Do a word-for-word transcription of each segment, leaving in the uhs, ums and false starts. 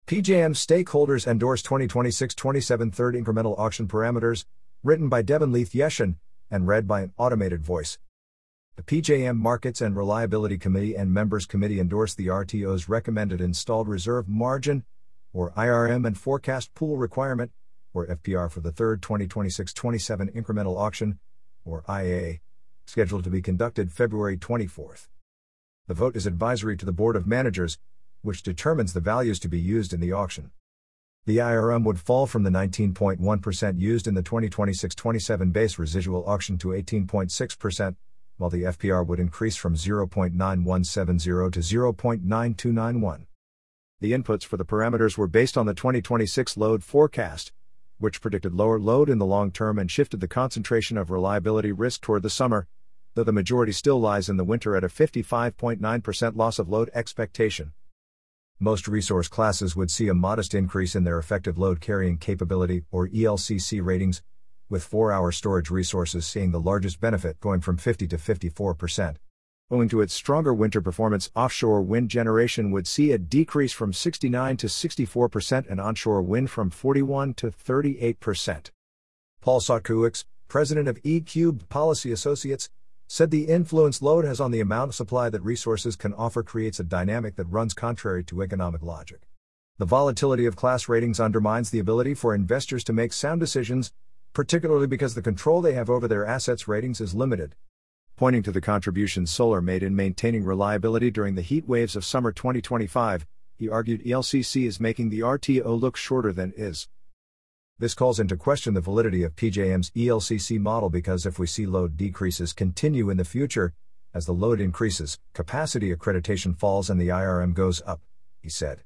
P J M stakeholders endorse twenty twenty-six twenty-seven third incremental auction parameters, written by Devin Leith Yeshin, and read by an automated voice. The P J M Markets and Reliability Committee and Members Committee endorsed the R T O's recommended installed reserve margin, or I R M, and forecast pool requirement, or F P R, for the third twenty twenty-six twenty-seven incremental auction, or I A, scheduled to be conducted February twenty-fourth. The vote is advisory to the Board of Managers, which determines the values to be used in the auction. The I R M would fall from the nineteen point one percent used in the twenty twenty-six twenty-seven base residual auction to eighteen point six percent, while the F P R would increase from zero point nine one seven zero to zero point nine two nine one. The inputs for the parameters were based on the twenty twenty-six load forecast, which predicted lower load in the long term and shifted the concentration of reliability risk toward the summer, though the majority still lies in the winter at a fifty-five point nine percent loss of load expectation. Most resource classes would see a modest increase in their effective load carrying capability, or E L C C ratings, with four-hour storage resources seeing the largest benefit, going from fifty to fifty-four percent. Owing to its stronger winter performance, offshore wind generation would see a decrease from sixty-nine to sixty-four percent and onshore wind from forty-one to thirty-eight percent. Paul Sotkuix, president of E-Cubed Policy Associates, said the influence load has on the amount of supply that resources can offer creates a dynamic that runs contrary to economic logic. The volatility of class ratings undermines the ability for investors to make sound decisions, particularly because the control they have over their assets' ratings is limited. Pointing to the contributions solar made in maintaining reliability during the heat waves of summer twenty twenty-five, he argued E L C C is making the R T O look shorter than it is. This calls into question the validity of P J M's E L C C model, because if we see load decreases continue in the future, as the load increases, capacity accreditation falls and the I R M goes up, he said.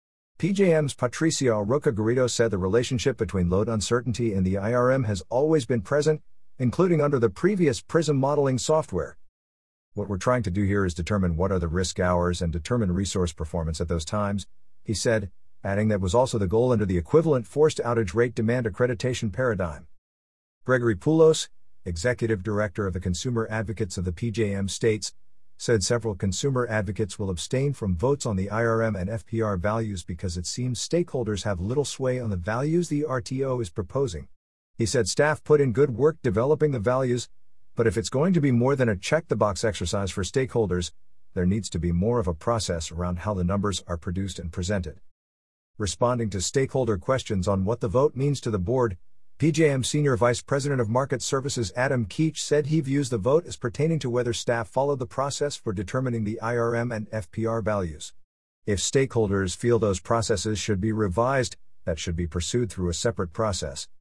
P J M's Patricia Roca Garrido said the relationship between load uncertainty and the I R M has always been present, including under the previous PRISM modeling software. What we're trying to do here is determine what are the risk hours and determine resource performance at those times, he said, adding that was also the goal under the equivalent forced outage rate demand accreditation paradigm. Gregory Poulos, executive director of the Consumer Advocates of the P J M states, said several consumer advocates will abstain from votes on the I R M and F P R values because it seems stakeholders have little sway on the values the R T O is proposing. He said staff put in good work developing the values, but if it's going to be more than a check-the-box exercise for stakeholders, there needs to be more of a process around how the numbers are produced and presented. Responding to stakeholder questions on what the vote means to the board, P J M Senior Vice President of Market Services Adam Keach said he views the vote as pertaining to whether staff followed the process for determining the I R M and F P R values. If stakeholders feel those processes should be revised, that should be pursued through a separate process.